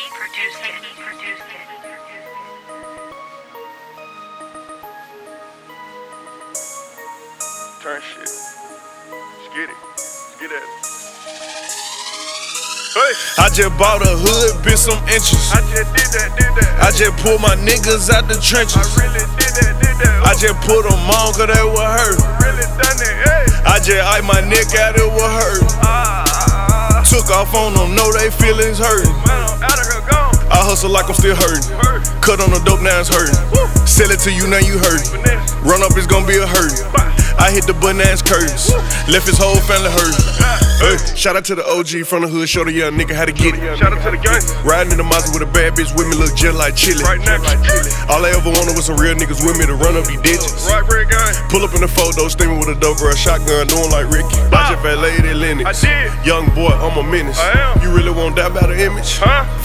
produced it. Turn shit. Let's get it. Let's get at it. Hey. I just bought a hood, bitch, some inches. I just did that. I just pulled my niggas out the trenches. I really did that. I just put them on cause they were hurt. Really done it, hey. I just iced my neck out, it was hurt. Took off on them, know they feelings hurting. Man, I'm out of here, gone. I hustle like I'm still hurting. Cut on the dope, now it's hurting. Sell it to you, now you hurting. Run up, it's gonna be a hurting. I hit the button, now it's curtains. Left his whole family hurting. Hey, shout out to the OG from the hood, show the young nigga how to get it. Shout out to the gang. Riding in the Mazda with a bad bitch with me, look just like chili. Right next. All I ever wanted was some real niggas with me to run up these ditches. Right red gang. Pull up in the photo, steaming with a dope girl, shotgun, doing like Ricky. I just valet at Lennox. I did. Young boy, I'm a menace. I am. You really won't die about the image? Huh?